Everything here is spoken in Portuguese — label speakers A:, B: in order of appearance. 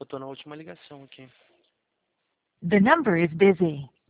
A: tô na última ligação aqui.
B: The number is busy.